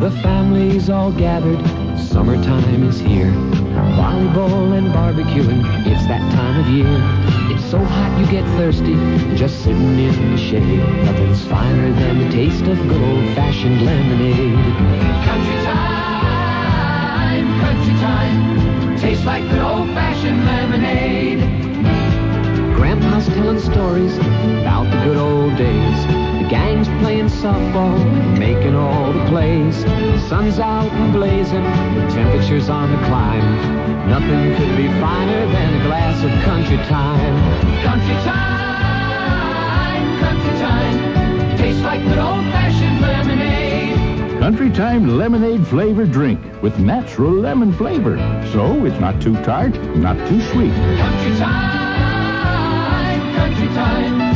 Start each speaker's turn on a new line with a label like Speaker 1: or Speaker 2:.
Speaker 1: The family's all gathered, summertime is here. Volleyball and barbecuing, it's that time of year. It's so hot you get thirsty, just sitting in the shade. Nothing's finer than the taste of good old-fashioned lemonade. Country time, tastes like good old-fashioned lemonade. Grandpa's telling stories about the good old days. The gang's playing softball, making all the plays. The sun's out and blazing, the temperature's on the climb. Nothing could be finer than a glass of country time. Country time, tastes like good old-fashioned lemonade.
Speaker 2: Country Time lemonade flavored drink with natural lemon flavor. So it's not too tart, not too sweet.
Speaker 1: Country time.